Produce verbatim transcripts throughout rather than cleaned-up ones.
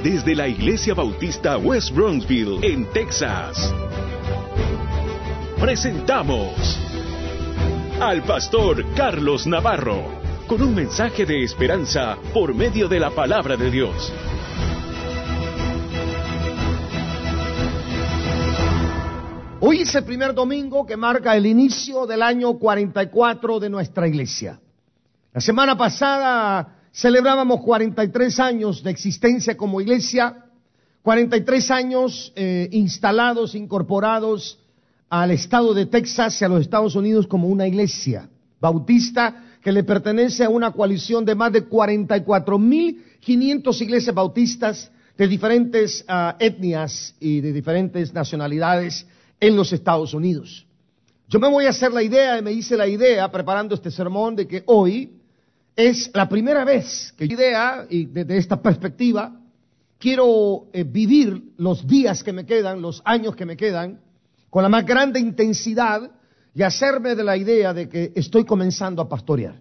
desde la Iglesia Bautista West Bronxville, en Texas. Presentamos al pastor Carlos Navarro, con un mensaje de esperanza por medio de la palabra de Dios. Hoy es el primer domingo que marca el inicio del año cuarenta y cuatro de nuestra iglesia. La semana pasada celebrábamos cuarenta y tres años de existencia como iglesia, cuarenta y tres años eh, instalados, incorporados al estado de Texas y a los Estados Unidos como una iglesia bautista que le pertenece a una coalición de más de cuarenta y cuatro mil quinientas iglesias bautistas de diferentes uh, etnias y de diferentes nacionalidades en los Estados Unidos. Yo me voy a hacer la idea, y me hice la idea preparando este sermón, de que hoy es la primera vez que yo idea, y desde esta perspectiva, quiero eh, vivir los días que me quedan, los años que me quedan, con la más grande intensidad y hacerme de la idea de que estoy comenzando a pastorear.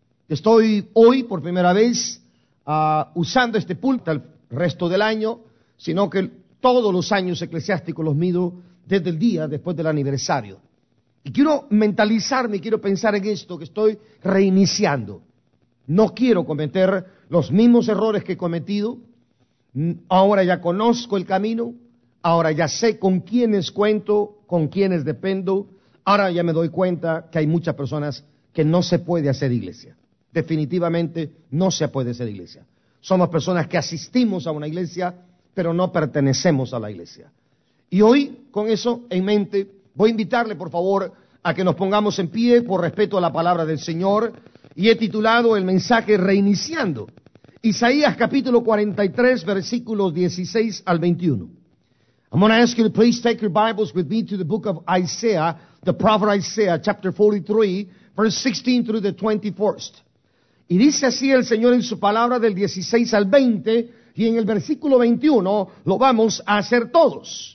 Estoy hoy por primera vez uh, usando este púlpito el resto del año, sino que todos los años eclesiásticos los mido desde el día después del aniversario. Y quiero mentalizarme, quiero pensar en esto, que estoy reiniciando. No quiero cometer los mismos errores que he cometido. Ahora ya conozco el camino, ahora ya sé con quiénes cuento, con quiénes dependo. Ahora ya me doy cuenta que hay muchas personas que no se puede hacer iglesia. Definitivamente no se puede hacer iglesia. Somos personas que asistimos a una iglesia, pero no pertenecemos a la iglesia. Y hoy, con eso en mente, voy a invitarle, por favor, a que nos pongamos en pie por respeto a la palabra del Señor. Y he titulado el mensaje Reiniciando. Isaías capítulo cuarenta y tres, versículos dieciséis al veintiuno. I'm going to ask you to please take your Bibles with me to the book of Isaiah, the prophet Isaiah, chapter forty-three, verse sixteen through the twenty-first. Y dice así el Señor en su palabra del dieciséis al veinte, y en el versículo veintiuno lo vamos a hacer todos.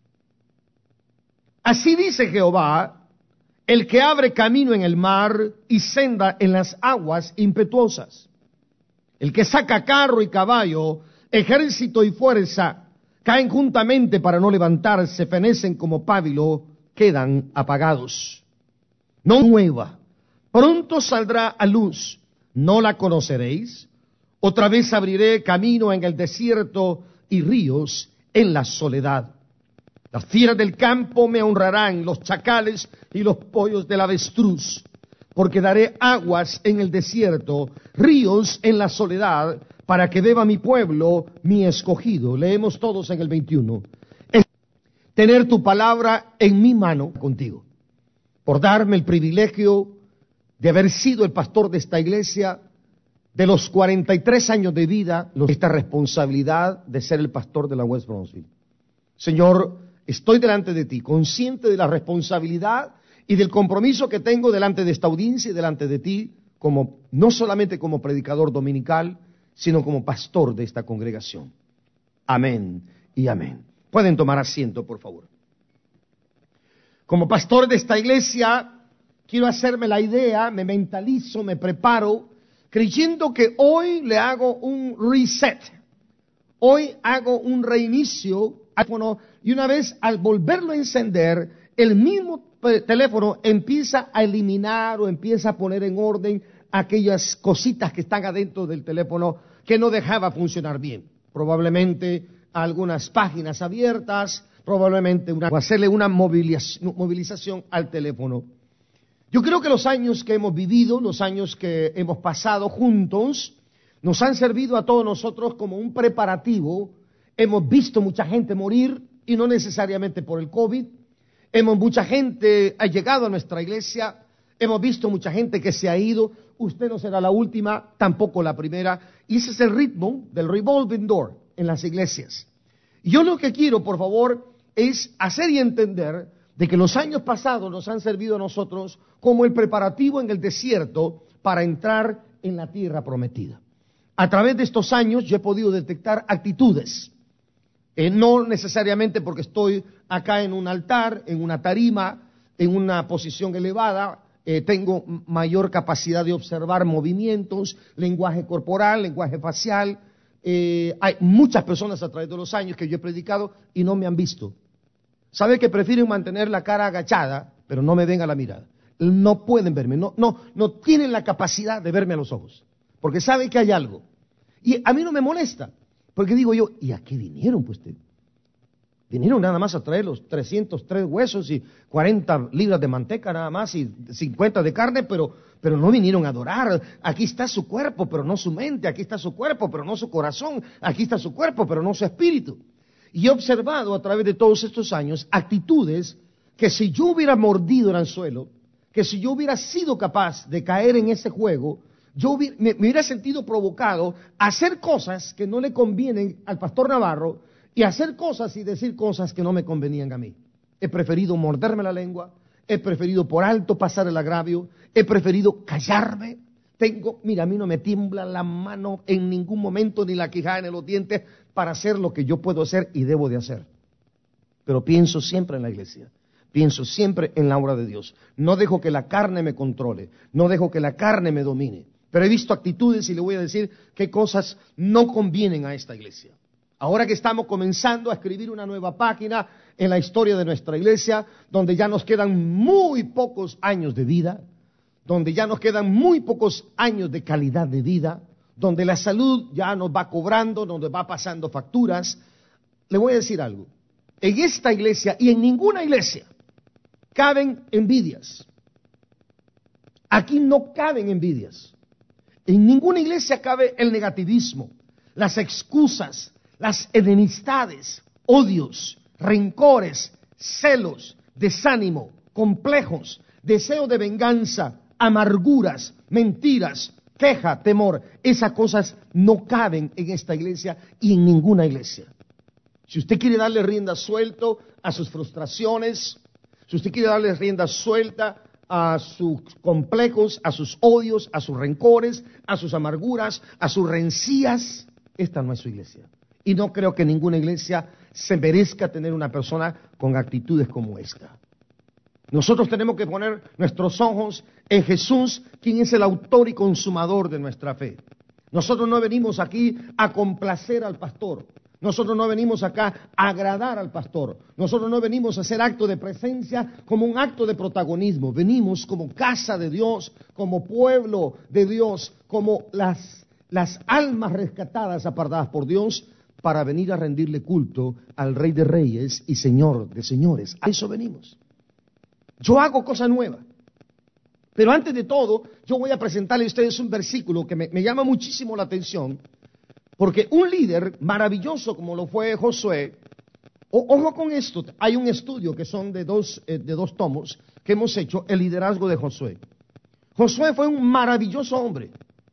Así dice Jehová, el que abre camino en el mar y senda en las aguas impetuosas, el que saca carro y caballo, ejército y fuerza, caen juntamente para no levantarse, fenecen como pábilo, quedan apagados. No nueva, pronto saldrá a luz, ¿no la conoceréis? Otra vez abriré camino en el desierto y ríos en la soledad. Las fieras del campo me honrarán, los chacales y los pollos del avestruz, porque daré aguas en el desierto, ríos en la soledad, para que beba mi pueblo, mi escogido. Leemos todos en el veintiuno. Es tener tu palabra en mi mano contigo, por darme el privilegio de haber sido el pastor de esta iglesia, de los cuarenta y tres años de vida, esta responsabilidad de ser el pastor de la West Bronxville. Señor, estoy delante de ti, consciente de la responsabilidad y del compromiso que tengo delante de esta audiencia y delante de ti, como no solamente como predicador dominical, sino como pastor de esta congregación. Amén y amén. Pueden tomar asiento, por favor. Como pastor de esta iglesia, quiero hacerme la idea, me mentalizo, me preparo, creyendo que hoy le hago un reset. Hoy hago un reinicio. Y una vez al volverlo a encender, el mismo teléfono empieza a eliminar o empieza a poner en orden aquellas cositas que están adentro del teléfono que no dejaba funcionar bien. Probablemente algunas páginas abiertas, probablemente una, hacerle una movilización al teléfono. Yo creo que los años que hemos vivido, los años que hemos pasado juntos, nos han servido a todos nosotros como un preparativo. Hemos visto mucha gente morir, y no necesariamente por el COVID. Hemos mucha gente ha llegado a nuestra iglesia. Hemos visto mucha gente que se ha ido. Usted no será la última, tampoco la primera. Y ese es el ritmo del revolving door en las iglesias. Y yo lo que quiero, por favor, es hacer y entender de que los años pasados nos han servido a nosotros como el preparativo en el desierto para entrar en la tierra prometida. A través de estos años yo he podido detectar actitudes. Eh, no necesariamente porque estoy acá en un altar, en una tarima, en una posición elevada, eh, tengo mayor capacidad de observar movimientos, lenguaje corporal, lenguaje facial, eh, hay muchas personas a través de los años que yo he predicado y no me han visto. Sabe que prefieren mantener la cara agachada, pero no me ven a la mirada. No pueden verme, no, no, no tienen la capacidad de verme a los ojos, porque saben que hay algo. Y a mí no me molesta, porque digo yo, ¿y a qué vinieron pues? Te? Vinieron nada más a traer los trescientos tres huesos y cuarenta libras de manteca nada más y cincuenta de carne, pero, pero no vinieron a adorar. Aquí está su cuerpo, pero no su mente. Aquí está su cuerpo, pero no su corazón. Aquí está su cuerpo, pero no su espíritu. Y he observado a través de todos estos años actitudes que si yo hubiera mordido el anzuelo, que si yo hubiera sido capaz de caer en ese juego, yo hubiera, me, me hubiera sentido provocado a hacer cosas que no le convienen al pastor Navarro, y hacer cosas y decir cosas que no me convenían a mí. He preferido morderme la lengua, he preferido por alto pasar el agravio, he preferido callarme. Tengo, mira, a mí no me tiembla la mano en ningún momento, ni la quijada en los dientes, para hacer lo que yo puedo hacer y debo de hacer. Pero pienso siempre en la iglesia, pienso siempre en la obra de Dios. No dejo que la carne me controle, no dejo que la carne me domine. Pero he visto actitudes y le voy a decir qué cosas no convienen a esta iglesia. Ahora que estamos comenzando a escribir una nueva página en la historia de nuestra iglesia, donde ya nos quedan muy pocos años de vida, donde ya nos quedan muy pocos años de calidad de vida, donde la salud ya nos va cobrando, donde va pasando facturas, le voy a decir algo. En esta iglesia y en ninguna iglesia caben envidias. Aquí no caben envidias. En ninguna iglesia cabe el negativismo, las excusas, las enemistades, odios, rencores, celos, desánimo, complejos, deseo de venganza, amarguras, mentiras, queja, temor. Esas cosas no caben en esta iglesia y en ninguna iglesia. Si usted quiere darle rienda suelta a sus frustraciones, si usted quiere darle rienda suelta a sus complejos, a sus odios, a sus rencores, a sus amarguras, a sus rencillas, esta no es su iglesia. Y no creo que ninguna iglesia se merezca tener una persona con actitudes como esta. Nosotros tenemos que poner nuestros ojos en Jesús, quien es el autor y consumador de nuestra fe. Nosotros no venimos aquí a complacer al pastor. Nosotros no venimos acá a agradar al pastor. Nosotros no venimos a hacer acto de presencia como un acto de protagonismo. Venimos como casa de Dios, como pueblo de Dios, como las, las almas rescatadas, apartadas por Dios, para venir a rendirle culto al Rey de Reyes y Señor de Señores. A eso venimos. Yo hago cosa nueva. Pero antes de todo, yo voy a presentarle a ustedes un versículo que me, me llama muchísimo la atención, porque un líder maravilloso como lo fue Josué, o, ojo con esto, hay un estudio que son de dos, eh, de dos tomos que hemos hecho, el liderazgo de Josué. Josué fue un maravilloso hombre.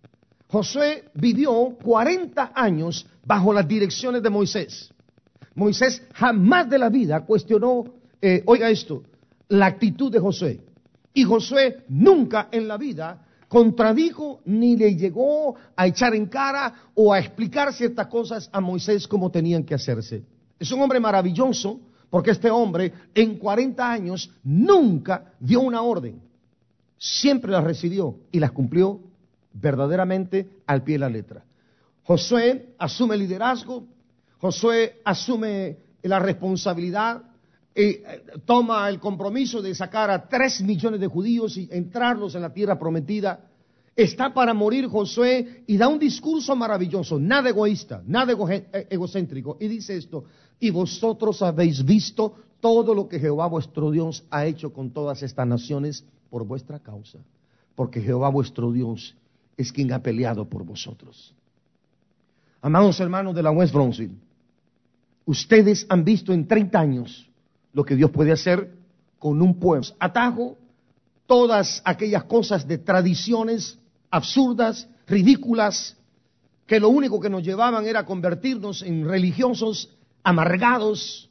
Josué vivió cuarenta años bajo las direcciones de Moisés. Moisés jamás de la vida cuestionó, eh, oiga esto, la actitud de Josué. Y Josué nunca en la vida contradijo ni le llegó a echar en cara o a explicar ciertas cosas a Moisés como tenían que hacerse. Es un hombre maravilloso porque este hombre en cuarenta años nunca dio una orden. Siempre las recibió y las cumplió verdaderamente al pie de la letra. Josué asume el liderazgo, Josué asume la responsabilidad, eh, toma el compromiso de sacar a tres millones de judíos y entrarlos en la tierra prometida. Está para morir Josué y da un discurso maravilloso, nada egoísta, nada ego egocéntrico, y dice esto: y vosotros habéis visto todo lo que Jehová vuestro Dios ha hecho con todas estas naciones por vuestra causa, porque Jehová vuestro Dios es quien ha peleado por vosotros. Amados hermanos de la West Brownsville, ustedes han visto en treinta años lo que Dios puede hacer con un pueblo. Atajo todas aquellas cosas de tradiciones absurdas, ridículas, que lo único que nos llevaban era convertirnos en religiosos amargados,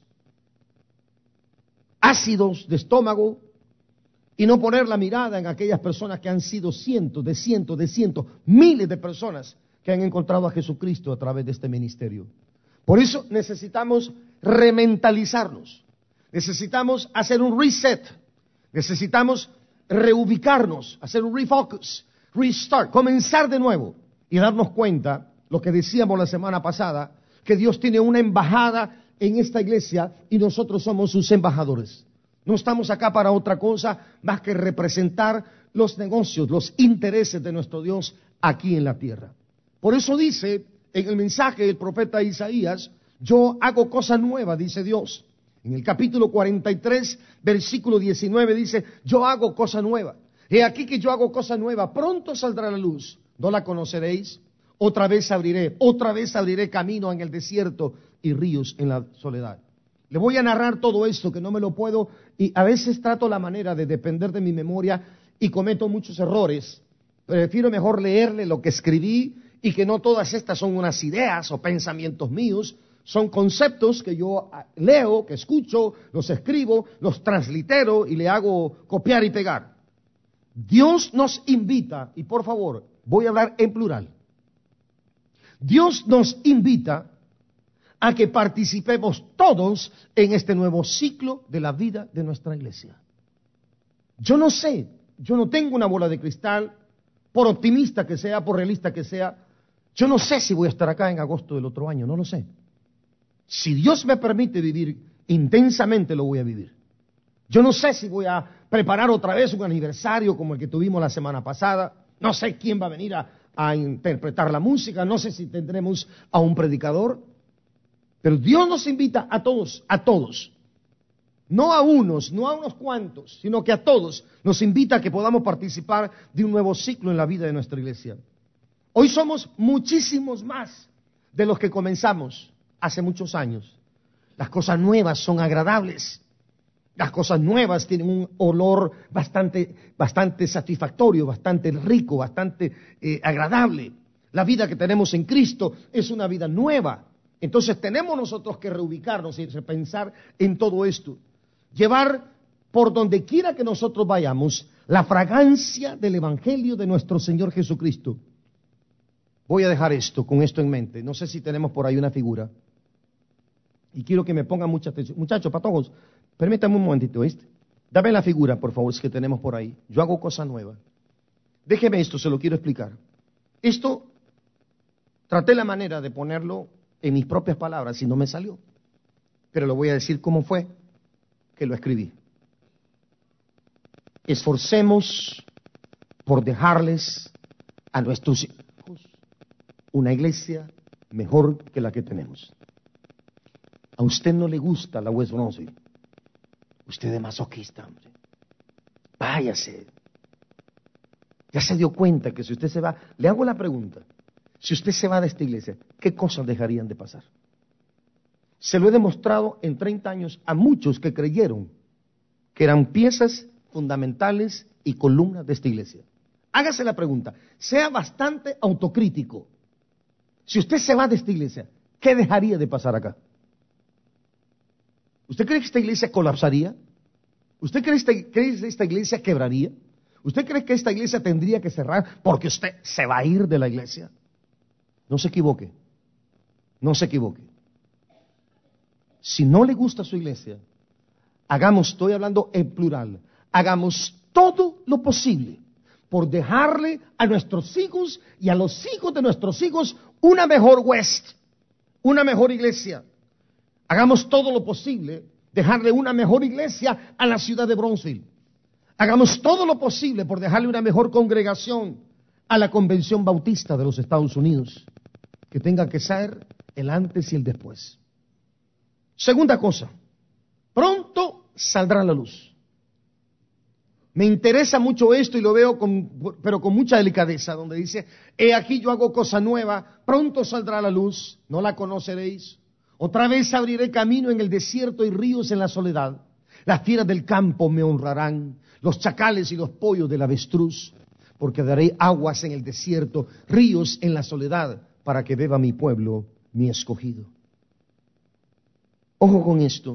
ácidos de estómago, y no poner la mirada en aquellas personas que han sido cientos de cientos de cientos, miles de personas que han encontrado a Jesucristo a través de este ministerio. Por eso necesitamos rementalizarnos, necesitamos hacer un reset, necesitamos reubicarnos, hacer un refocus, restart, comenzar de nuevo y darnos cuenta lo que decíamos la semana pasada, que Dios tiene una embajada en esta iglesia y nosotros somos sus embajadores. No estamos acá para otra cosa más que representar los negocios, los intereses de nuestro Dios aquí en la tierra. Por eso dice en el mensaje del profeta Isaías, yo hago cosa nueva, dice Dios. En el capítulo cuarenta y tres, versículo diecinueve dice, yo hago cosa nueva. He aquí que yo hago cosa nueva, pronto saldrá la luz, ¿no la conoceréis? Otra vez abriré, otra vez abriré camino en el desierto y ríos en la soledad. Le voy a narrar todo esto que no me lo puedo, y a veces trato la manera de depender de mi memoria y cometo muchos errores. Prefiero mejor leerle lo que escribí y que no todas estas son unas ideas o pensamientos míos, son conceptos que yo leo, que escucho, los escribo, los translitero y le hago copiar y pegar. Dios nos invita, y por favor, voy a hablar en plural. Dios nos invita a que participemos todos en este nuevo ciclo de la vida de nuestra iglesia. Yo no sé, yo no tengo una bola de cristal, por optimista que sea, por realista que sea, yo no sé si voy a estar acá en agosto del otro año, no lo sé. Si Dios me permite vivir intensamente, lo voy a vivir. Yo no sé si voy a preparar otra vez un aniversario como el que tuvimos la semana pasada, no sé quién va a venir a, a interpretar la música, no sé si tendremos a un predicador, pero Dios nos invita a todos, a todos, no a unos, no a unos cuantos, sino que a todos nos invita a que podamos participar de un nuevo ciclo en la vida de nuestra iglesia. Hoy somos muchísimos más de los que comenzamos hace muchos años. Las cosas nuevas son agradables. Las cosas nuevas tienen un olor bastante, bastante satisfactorio, bastante rico, bastante eh, agradable. La vida que tenemos en Cristo es una vida nueva. Entonces tenemos nosotros que reubicarnos y repensar en todo esto. Llevar por donde quiera que nosotros vayamos la fragancia del Evangelio de nuestro Señor Jesucristo. Voy a dejar esto, con esto en mente. No sé si tenemos por ahí una figura. Y quiero que me pongan mucha atención. Muchachos, patojos, permítanme un momentito, ¿viste? Dame la figura, por favor, que tenemos por ahí. Yo hago cosa nueva. Déjeme esto, se lo quiero explicar. Esto, traté la manera de ponerlo en mis propias palabras y no me salió. Pero lo voy a decir cómo fue que lo escribí. Esforcemos por dejarles a nuestros hijos una iglesia mejor que la que tenemos. A usted no le gusta la West Bronzeville. Usted es masoquista, hombre. Váyase. Ya se dio cuenta que si usted se va, le hago la pregunta, si usted se va de esta iglesia, ¿qué cosas dejarían de pasar? Se lo he demostrado en treinta años a muchos que creyeron que eran piezas fundamentales y columnas de esta iglesia. Hágase la pregunta, sea bastante autocrítico. Si usted se va de esta iglesia, ¿qué dejaría de pasar acá? ¿Usted cree que esta iglesia colapsaría? ¿Usted cree, este, cree que esta iglesia quebraría? ¿Usted cree que esta iglesia tendría que cerrar porque usted se va a ir de la iglesia? No se equivoque, no se equivoque. Si no le gusta su iglesia, hagamos, estoy hablando en plural, hagamos todo lo posible por dejarle a nuestros hijos y a los hijos de nuestros hijos una mejor West, una mejor iglesia. Hagamos todo lo posible, dejarle una mejor iglesia a la ciudad de Bronzeville. Hagamos todo lo posible por dejarle una mejor congregación a la Convención Bautista de los Estados Unidos, que tenga que ser el antes y el después. Segunda cosa, pronto saldrá la luz. Me interesa mucho esto y lo veo con, pero con mucha delicadeza, donde dice, he aquí yo hago cosa nueva, pronto saldrá la luz, no la conoceréis. Otra vez abriré camino en el desierto y ríos en la soledad. Las fieras del campo me honrarán, los chacales y los pollos del avestruz, porque daré aguas en el desierto, ríos en la soledad, para que beba mi pueblo, mi escogido. Ojo con esto.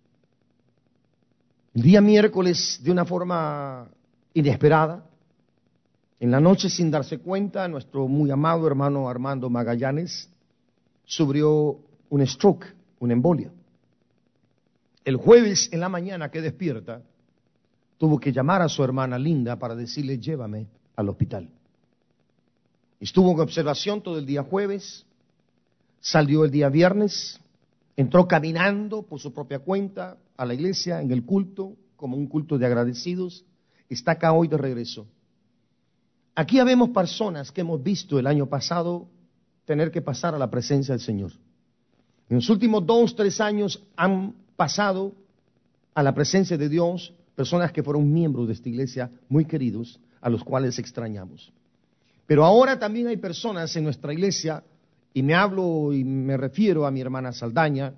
El día miércoles, de una forma inesperada, en la noche sin darse cuenta, nuestro muy amado hermano Armando Magallanes sufrió un stroke, una embolia. El jueves en la mañana que despierta, tuvo que llamar a su hermana Linda para decirle, llévame al hospital. Estuvo en observación todo el día jueves, salió el día viernes, entró caminando por su propia cuenta a la iglesia en el culto, como un culto de agradecidos. Está acá hoy de regreso. Aquí habemos personas que hemos visto el año pasado tener que pasar a la presencia del Señor. En los últimos dos, tres años han pasado a la presencia de Dios personas que fueron miembros de esta iglesia muy queridos, a los cuales extrañamos. Pero ahora también hay personas en nuestra iglesia, y me hablo y me refiero a mi hermana Saldaña,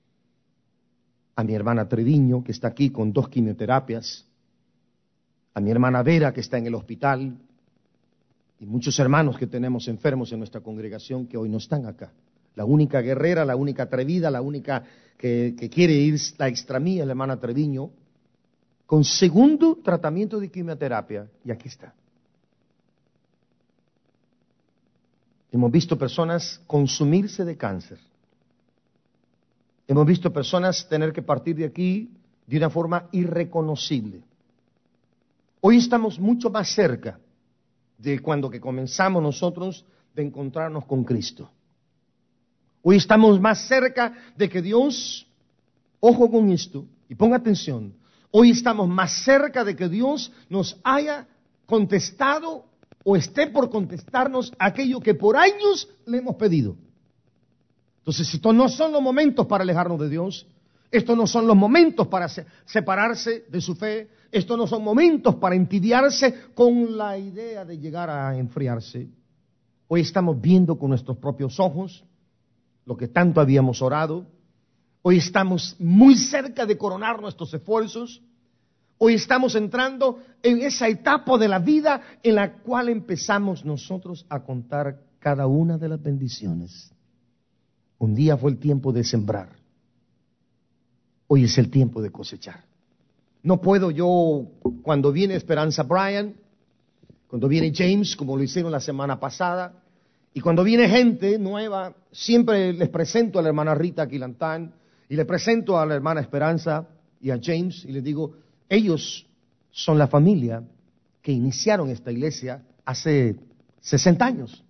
a mi hermana Treviño, que está aquí con dos quimioterapias, a mi hermana Vera, que está en el hospital, y muchos hermanos que tenemos enfermos en nuestra congregación que hoy no están acá. La única guerrera, la única atrevida, la única que, que quiere ir la extra mía, la hermana Treviño, con segundo tratamiento de quimioterapia, y aquí está. Hemos visto personas consumirse de cáncer. Hemos visto personas tener que partir de aquí de una forma irreconocible. Hoy estamos mucho más cerca de cuando que comenzamos nosotros de encontrarnos con Cristo. Hoy estamos más cerca de que Dios, ojo con esto, y ponga atención, hoy estamos más cerca de que Dios nos haya contestado o esté por contestarnos aquello que por años le hemos pedido. Entonces, estos no son los momentos para alejarnos de Dios, estos no son los momentos para se- separarse de su fe, estos no son momentos para entibiarse con la idea de llegar a enfriarse. Hoy estamos viendo con nuestros propios ojos lo que tanto habíamos orado. Hoy estamos muy cerca de coronar nuestros esfuerzos. Hoy estamos entrando en esa etapa de la vida en la cual empezamos nosotros a contar cada una de las bendiciones. Un día fue el tiempo de sembrar. Hoy es el tiempo de cosechar. No puedo yo, cuando viene Esperanza Bryan, cuando viene James, como lo hicieron la semana pasada, y cuando viene gente nueva, siempre les presento a la hermana Rita Aquilantán, y le presento a la hermana Esperanza y a James, y les digo, ellos son la familia que iniciaron esta iglesia hace sesenta años.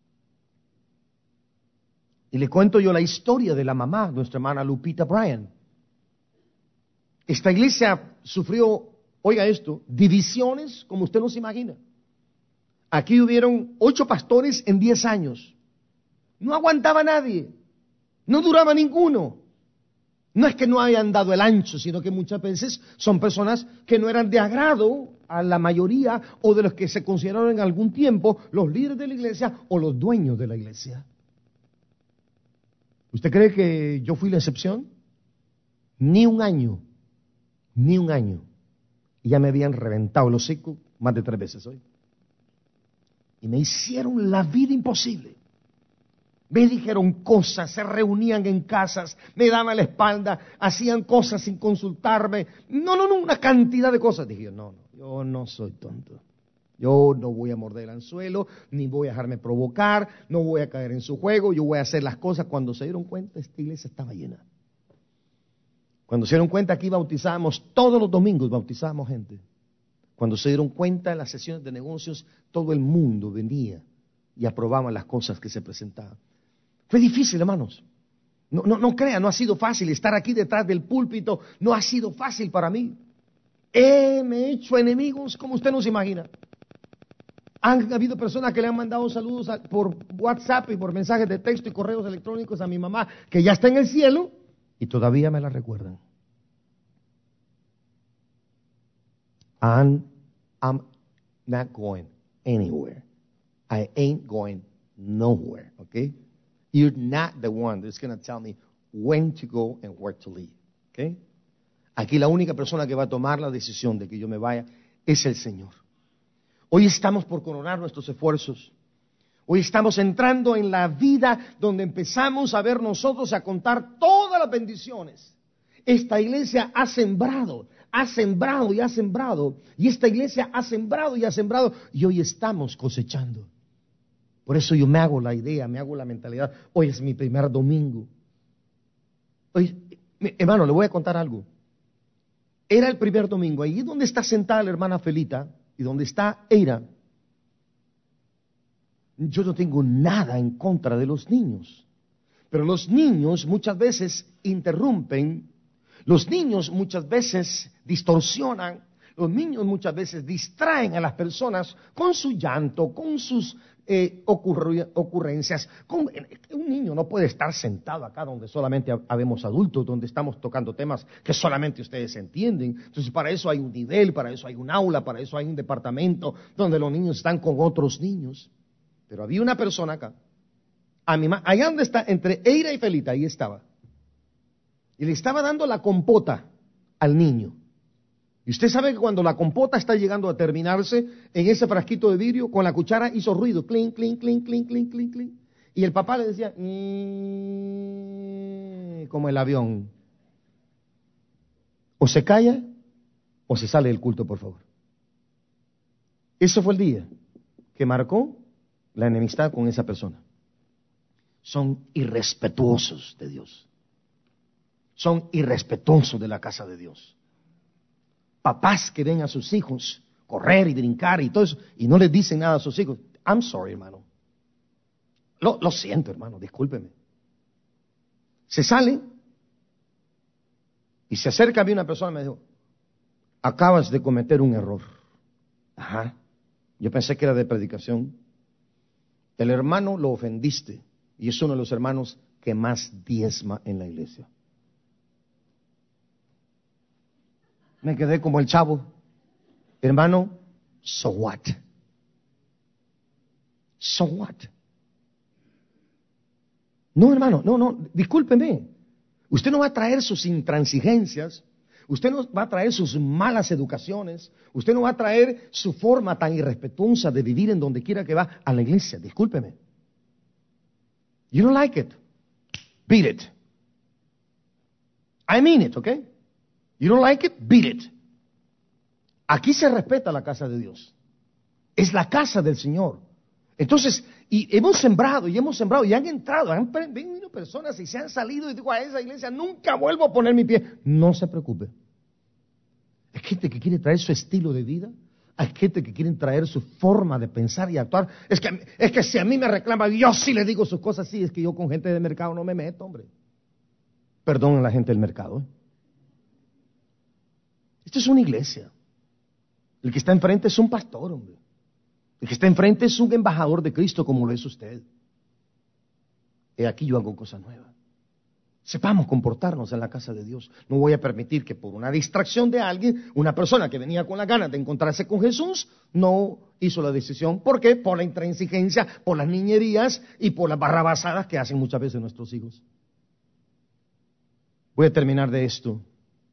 Y le cuento yo la historia de la mamá, nuestra hermana Lupita Bryan. Esta iglesia sufrió, oiga esto, divisiones como usted no se imagina. Aquí hubieron ocho pastores en diez años. No aguantaba nadie, no duraba ninguno. No es que no hayan dado el ancho, sino que muchas veces son personas que no eran de agrado a la mayoría o de los que se consideraron en algún tiempo los líderes de la iglesia o los dueños de la iglesia. ¿Usted cree que yo fui la excepción? Ni un año, ni un año. Y ya me habían reventado el hocico más de tres veces hoy. Y me hicieron la vida imposible. Me dijeron cosas, se reunían en casas, me daban la espalda, hacían cosas sin consultarme. No, no, no, una cantidad de cosas. Dije yo, no, no, yo no soy tonto. Yo no voy a morder el anzuelo, ni voy a dejarme provocar, no voy a caer en su juego, yo voy a hacer las cosas. Cuando se dieron cuenta, esta iglesia estaba llena. Cuando se dieron cuenta, aquí bautizábamos, todos los domingos bautizábamos gente. Cuando se dieron cuenta en las sesiones de negocios, todo el mundo venía y aprobaba las cosas que se presentaban. Fue difícil, hermanos. No, no, no crean, no ha sido fácil estar aquí detrás del púlpito, no ha sido fácil para mí. He, me he hecho enemigos como usted no se imagina. Han habido personas que le han mandado saludos a, por WhatsApp y por mensajes de texto y correos electrónicos a mi mamá, que ya está en el cielo, y todavía me la recuerdan. I'm, I'm not going anywhere. I ain't going nowhere, okay? You're not the one that's going to tell me when to go and where to leave, okay? Aquí la única persona que va a tomar la decisión de que yo me vaya es el Señor. Hoy estamos por coronar nuestros esfuerzos. Hoy estamos entrando en la vida donde empezamos a ver nosotros a contar todas las bendiciones. Esta iglesia ha sembrado, ha sembrado y ha sembrado. Y esta iglesia ha sembrado y ha sembrado. Y hoy estamos cosechando. Por eso yo me hago la idea, me hago la mentalidad. Hoy es mi primer domingo. Hoy, hermano, le voy a contar algo. Era el primer domingo. Allí donde está sentada la hermana Felita y donde está Eira, yo no tengo nada en contra de los niños. Pero los niños muchas veces interrumpen, los niños muchas veces distorsionan, los niños muchas veces distraen a las personas con su llanto, con sus eh, ocurri- ocurrencias. Con, un niño no puede estar sentado acá donde solamente habemos adultos, donde estamos tocando temas que solamente ustedes entienden. Entonces para eso hay un nivel, para eso hay un aula, para eso hay un departamento donde los niños están con otros niños. Pero había una persona acá, a mi ma- allá donde está, entre Eira y Felita, ahí estaba. Y le estaba dando la compota al niño. Y usted sabe que cuando la compota está llegando a terminarse, en ese frasquito de vidrio, con la cuchara hizo ruido, clink, clink, clink, clink, clink, clink, clink. Y el papá le decía, mmm, como el avión. O se calla, o se sale del culto, por favor. Eso fue el día que marcó la enemistad con esa persona. Son irrespetuosos de Dios. Son irrespetuosos de la casa de Dios. Papás que ven a sus hijos correr y brincar y todo eso, y no les dicen nada a sus hijos. I'm sorry, hermano. Lo, lo siento, hermano, discúlpeme. Se sale y se acerca a mí una persona y me dijo, acabas de cometer un error. Ajá. Yo pensé que era de predicación. El hermano lo ofendiste y es uno de los hermanos que más diezma en la iglesia. Me quedé como el chavo. Hermano, so what? So what? No, hermano, no, no, discúlpeme. Usted no va a traer sus intransigencias, usted no va a traer sus malas educaciones, usted no va a traer su forma tan irrespetuosa de vivir en donde quiera que va a la iglesia. Discúlpeme. You don't like it? Beat it. I mean it, okay? You don't like it? Beat it. Aquí se respeta la casa de Dios. Es la casa del Señor. Entonces, y hemos sembrado, y hemos sembrado, y han entrado, han venido personas y se han salido, y digo a esa iglesia, nunca vuelvo a poner mi pie. No se preocupe. Hay gente que quiere traer su estilo de vida, hay gente que quiere traer su forma de pensar y actuar. Es que, es que si a mí me reclama, yo sí le digo sus cosas, sí, es que yo con gente de mercado no me meto, hombre. Perdón a la gente del mercado, ¿eh? Esto es una iglesia. El que está enfrente es un pastor, hombre. El que está enfrente es un embajador de Cristo como lo es usted. He aquí yo hago cosa nueva. Sepamos comportarnos en la casa de Dios. No voy a permitir que por una distracción de alguien, una persona que venía con las ganas de encontrarse con Jesús, no hizo la decisión. ¿Por qué? Por la intransigencia, por las niñerías y por las barrabasadas que hacen muchas veces nuestros hijos. Voy a terminar de esto.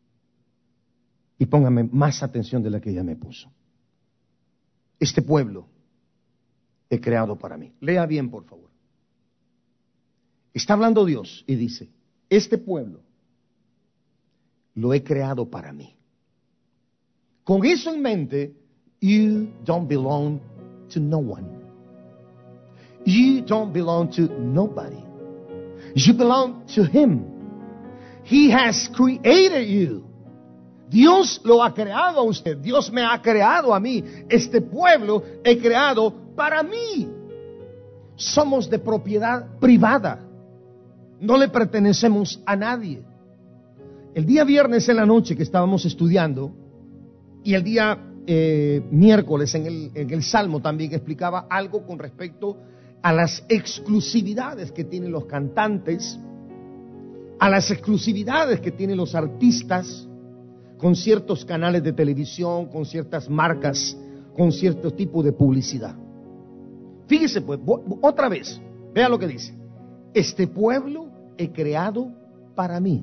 Y póngame más atención de la que ella me puso. Este pueblo he creado para mí. Lea bien, por favor. Está hablando Dios y dice, este pueblo lo he creado para mí. Con eso en mente, you don't belong to no one. You don't belong to nobody. You belong to Him. He has created you. Dios lo ha creado a usted, Dios me ha creado a mí, este pueblo he creado para mí. Somos de propiedad privada, no le pertenecemos a nadie. El día viernes en la noche que estábamos estudiando y el día eh, miércoles en el, en el Salmo también explicaba algo con respecto a las exclusividades que tienen los cantantes, a las exclusividades que tienen los artistas, con ciertos canales de televisión, con ciertas marcas, con cierto tipo de publicidad. Fíjese pues, otra vez, vea lo que dice. Este pueblo he creado para mí.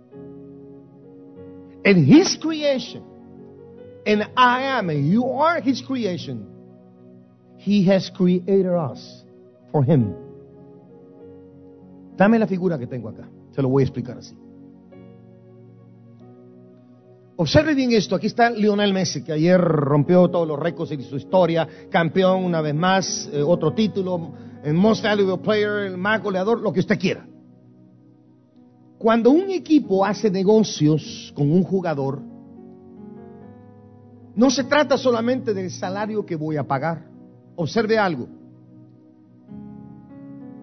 And His creation, and I am, and you are His creation. He has created us for Him. Dame la figura que tengo acá, se lo voy a explicar así. Observe bien esto, aquí está Lionel Messi, que ayer rompió todos los récords en su historia, campeón una vez más, eh, otro título, el Most Valuable Player, el más goleador, lo que usted quiera. Cuando un equipo hace negocios con un jugador, no se trata solamente del salario que voy a pagar. Observe algo,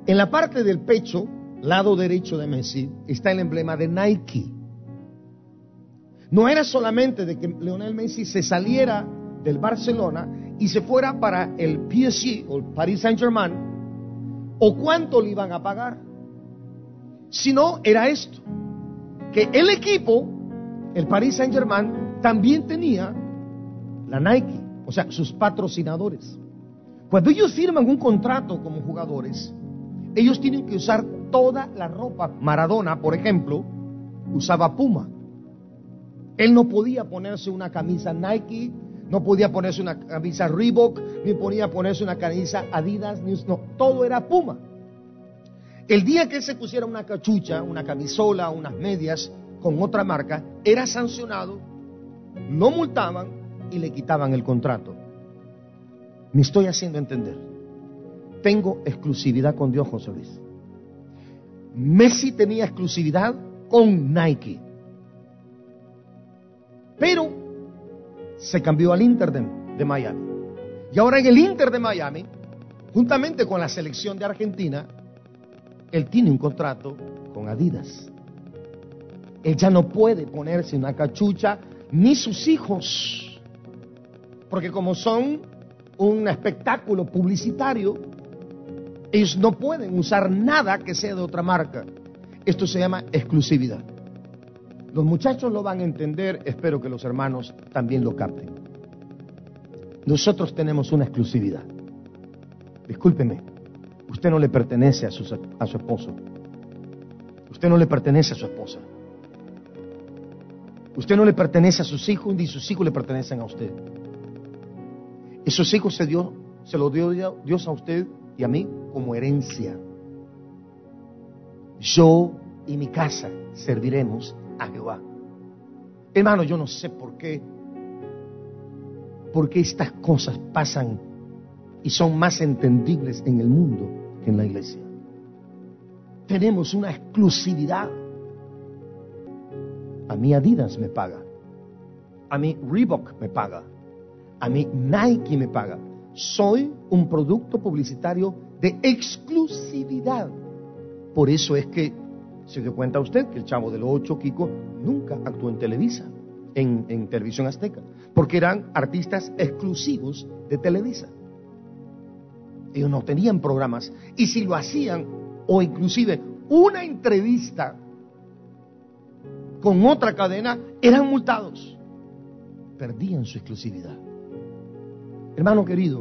En la parte del pecho, lado derecho de Messi, está el emblema de Nike. No era solamente de que Lionel Messi se saliera del Barcelona y se fuera para el P S G o el Paris Saint-Germain, o cuánto le iban a pagar, sino era esto, que el equipo, el Paris Saint-Germain, también tenía la Nike, o sea, sus patrocinadores. Cuando ellos firman un contrato como jugadores, ellos tienen que usar toda la ropa. Maradona, por ejemplo, usaba Puma. Él no podía ponerse una camisa Nike, no podía ponerse una camisa Reebok, ni podía ponerse una camisa Adidas, ni, no, todo era Puma. El día que él se pusiera una cachucha, una camisola, unas medias con otra marca, era sancionado, lo multaban y le quitaban el contrato. Me estoy haciendo entender. Tengo exclusividad con Dios, José Luis. Messi tenía exclusividad con Nike, pero se cambió al Inter de, de Miami. Y ahora en el Inter de Miami, juntamente con la selección de Argentina, él tiene un contrato con Adidas. Él ya no puede ponerse una cachucha, ni sus hijos, porque como son un espectáculo publicitario, ellos no pueden usar nada que sea de otra marca. Esto se llama exclusividad. Los muchachos lo van a entender, espero que los hermanos también lo capten. Nosotros tenemos una exclusividad. Discúlpeme, usted no le pertenece a su, a su esposo. Usted no le pertenece a su esposa. Usted no le pertenece a sus hijos, ni sus hijos le pertenecen a usted. Esos hijos se dio, se los dio Dios a usted y a mí como herencia. Yo y mi casa serviremos a Jehová. Hermano, yo no sé por qué, por qué estas cosas pasan y son más entendibles en el mundo que en la iglesia. Tenemos una exclusividad. A mí Adidas me paga, a mí Reebok me paga, a mí Nike me paga. Soy un producto publicitario de exclusividad. Por eso es que se dio cuenta usted que el Chavo del Ocho, Kiko, nunca actuó en Televisa, en, en Televisión Azteca, porque eran artistas exclusivos de Televisa. Ellos no tenían programas, y si lo hacían, o inclusive una entrevista con otra cadena, eran multados. Perdían su exclusividad. Hermano querido,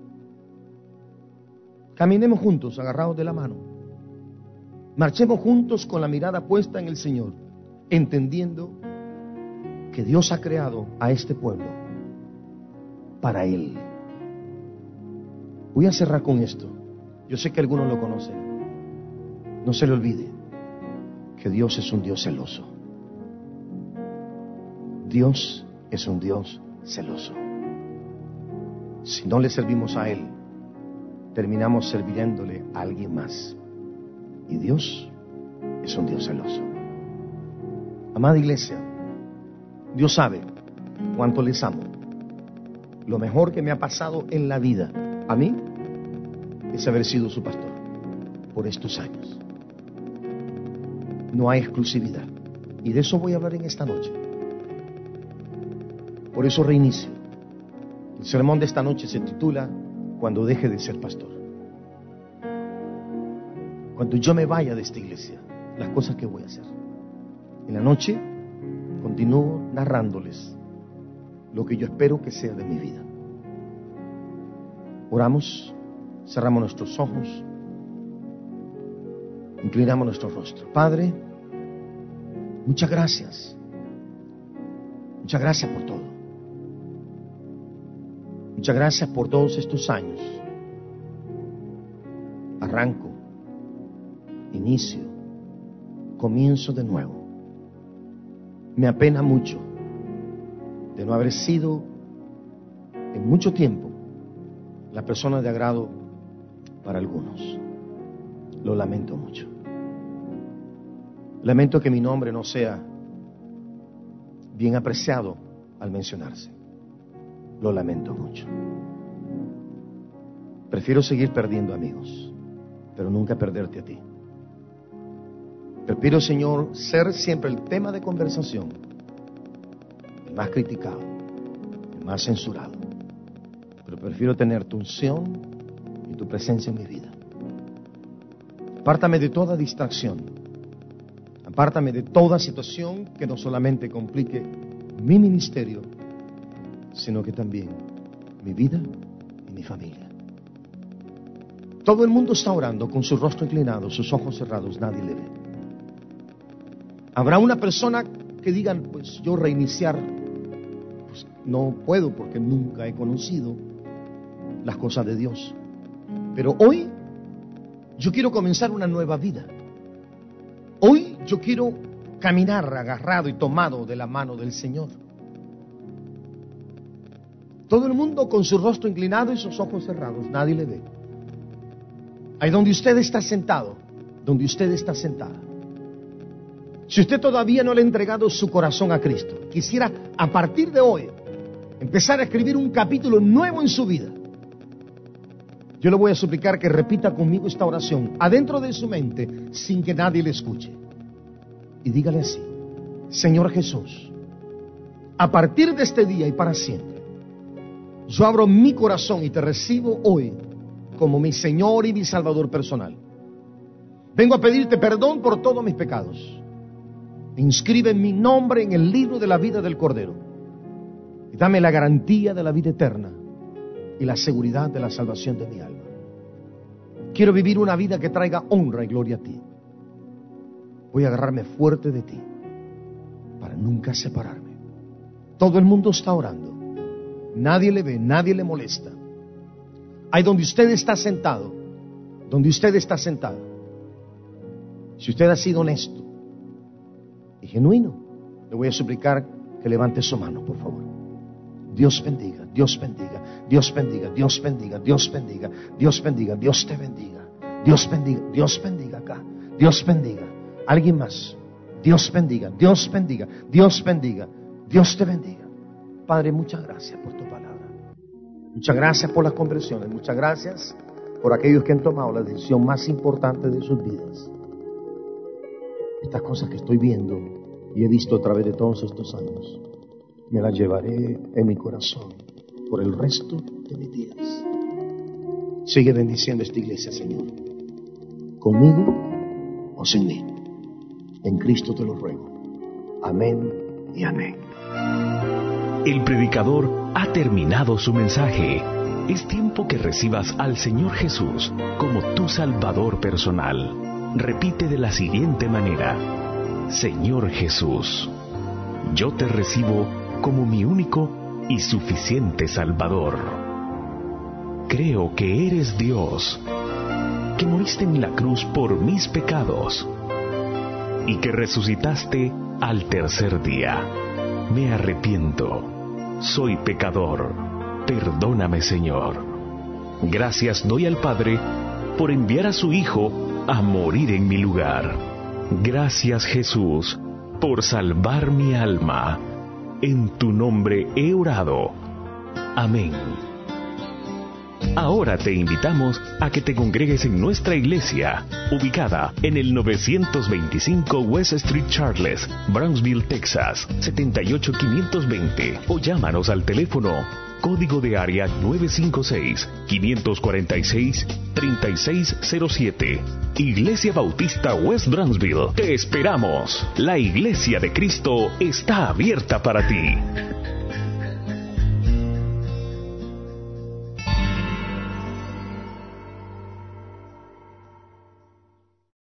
caminemos juntos, agarrados de la mano. Marchemos juntos con la mirada puesta en el Señor, entendiendo que Dios ha creado a este pueblo para Él. Voy a cerrar con esto. Yo sé que algunos lo conocen. No se le olvide que Dios es un Dios celoso. Dios es un Dios celoso. Si no le servimos a Él, terminamos sirviéndole a alguien más. Y Dios es un Dios celoso. Amada iglesia, Dios sabe cuánto les amo. Lo mejor que me ha pasado en la vida a mí es haber sido su pastor por estos años. No hay exclusividad, y de eso voy a hablar en esta noche. Por eso reinicio. El sermón de esta noche se titula Cuando deje de ser pastor. Cuando yo me vaya de esta iglesia, las cosas que voy a hacer. En la noche continúo narrándoles lo que yo espero que sea de mi vida. Oramos, cerramos nuestros ojos, inclinamos nuestro rostro. Padre, muchas gracias. Muchas gracias por todo. Muchas gracias por todos estos años. Arranco, inicio, comienzo de nuevo. Me apena mucho de no haber sido en mucho tiempo la persona de agrado para algunos. Lo lamento mucho. Lamento que mi nombre no sea bien apreciado al mencionarse. Lo lamento mucho. Prefiero seguir perdiendo amigos pero nunca perderte a ti. Prefiero, Señor, ser siempre el tema de conversación, el más criticado, el más censurado. Pero prefiero tener tu unción y tu presencia en mi vida. Apártame de toda distracción. Apártame de toda situación que no solamente complique mi ministerio, sino que también mi vida y mi familia. Todo el mundo está orando con su rostro inclinado, sus ojos cerrados, nadie le ve. Habrá una persona que diga, pues yo reiniciar, pues no puedo porque nunca he conocido las cosas de Dios. Pero hoy yo quiero comenzar una nueva vida. Hoy yo quiero caminar agarrado y tomado de la mano del Señor. Todo el mundo con su rostro inclinado y sus ojos cerrados, nadie le ve. Ahí donde usted está sentado, donde usted está sentada. Si usted todavía no le ha entregado su corazón a Cristo, quisiera a partir de hoy empezar a escribir un capítulo nuevo en su vida. Yo le voy a suplicar que repita conmigo esta oración adentro de su mente sin que nadie le escuche. Y dígale así: Señor Jesús, a partir de este día y para siempre, yo abro mi corazón y te recibo hoy como mi Señor y mi Salvador personal. Vengo a pedirte perdón por todos mis pecados. Inscribe mi nombre en el libro de la vida del Cordero y dame la garantía de la vida eterna y la seguridad de la salvación de mi alma. Quiero vivir una vida que traiga honra y gloria a ti. Voy a agarrarme fuerte de ti para nunca separarme. Todo el mundo está orando. Nadie le ve, nadie le molesta. Ahí donde usted está sentado, donde usted está sentado, si usted ha sido honesto y genuino, le voy a suplicar que levante su mano, por favor. Dios bendiga, Dios bendiga, Dios bendiga, Dios bendiga, Dios bendiga, Dios bendiga, Dios te bendiga, Dios bendiga, Dios bendiga acá, Dios bendiga. Alguien más, Dios bendiga, Dios bendiga, Dios bendiga, Dios te bendiga. Padre, muchas gracias por tu palabra. Muchas gracias por las conversiones, muchas gracias por aquellos que han tomado la decisión más importante de sus vidas. Estas cosas que estoy viendo y he visto a través de todos estos años, me las llevaré en mi corazón por el resto de mis días. Sigue bendiciendo esta iglesia, Señor, conmigo o sin mí. En Cristo te lo ruego. Amén y amén. El predicador ha terminado su mensaje. Es tiempo que recibas al Señor Jesús como tu Salvador personal. Repite de la siguiente manera: Señor Jesús, yo te recibo como mi único y suficiente Salvador. Creo que eres Dios, que moriste en la cruz por mis pecados y que resucitaste al tercer día. Me arrepiento, soy pecador, perdóname, Señor. Gracias doy al Padre por enviar a su Hijo a morir en mi lugar. Gracias, Jesús, por salvar mi alma. En tu nombre he orado. Amén. Ahora te invitamos a que te congregues en nuestra iglesia, ubicada en el novecientos veinticinco West Street Charles, Brownsville, Texas, setenta y ocho quinientos veinte, o llámanos al teléfono código de área nueve cinco seis, cinco cuatro seis, tres seis cero siete. Iglesia Bautista West Brownsville. Te esperamos. La Iglesia de Cristo está abierta para ti.